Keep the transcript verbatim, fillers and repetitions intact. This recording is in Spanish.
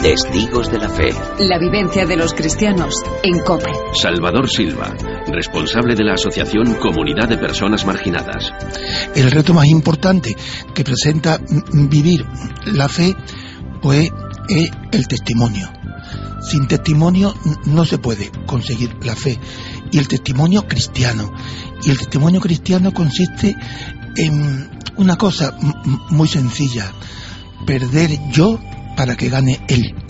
Testigos de la Fe. La vivencia de los cristianos en COPE. Salvador Silva, responsable de la asociación Comunidad de Personas Marginadas. El reto más importante que presenta vivir la fe, pues, es el testimonio. Sin testimonio no se puede conseguir la fe. Y el testimonio cristiano. Y el testimonio cristiano consiste en una cosa muy sencilla: perder yo para que gane él.